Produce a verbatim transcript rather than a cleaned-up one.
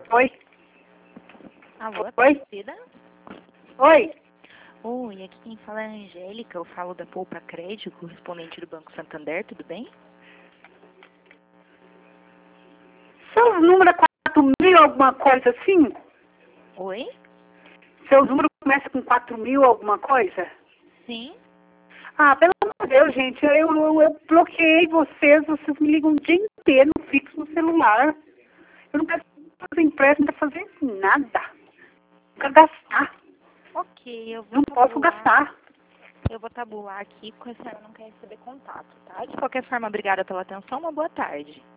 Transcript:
Oi. Alô, Oi? Aparecida? Oi. Oi, aqui quem fala é a Angélica, eu falo da Poupa Crédito, correspondente do Banco Santander, tudo bem? Seus números é quatro mil, alguma coisa assim? Oi? Seus números começam com quatro mil, alguma coisa? Sim? Ah, pelo amor de Deus, gente, eu, eu, eu bloqueei vocês, vocês me ligam o dia inteiro fixo no celular. Eu não quero fazer empréstimo, não quero fazer nada. Não quero gastar. Ok, eu vou Não posso tabular, gastar. eu vou tabular aqui, porque a senhora não quer receber contato, tá? De qualquer forma, obrigada pela atenção, uma boa tarde.